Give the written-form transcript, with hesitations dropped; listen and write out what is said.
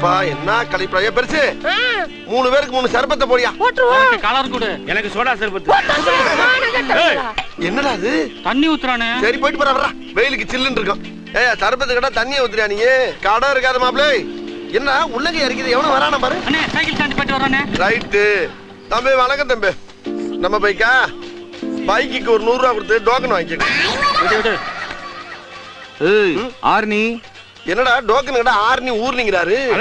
அப்பா என்ன கழிப்பா பெருசு 3 பேருக்கு 3 சர்பத்தை போடியா. கலர் கொடு. எனக்கு சோடா சர்பத்து. என்னடா அது? தண்ணி ஊத்துறானே. சரி போயிட்டு போறா வெயிலுக்கு சில்லுன்னு இருக்கும். சர்பத்து கடை தண்ணியை ஊத்துறியா நீ? கடை இருக்காத மாப்பிளே. என்ன உள்ளங்க இருக்குது எவனும் வரானா பாரு. அண்ணே சைக்கிள் ஸ்டாண்ட் போயிட்டு வரானே. ரைட்டு தம்பி. வணக்கம் தம்பி. நம்ம பைக்கா? பைக்குக்கு ஒரு 100 ரூபா கொடுத்து டோக்கன் வாங்கிக்க. ஆர்னி என்னடா டோக்கன் கடை ஆர்னி ஊர்னிங்கிறாரு.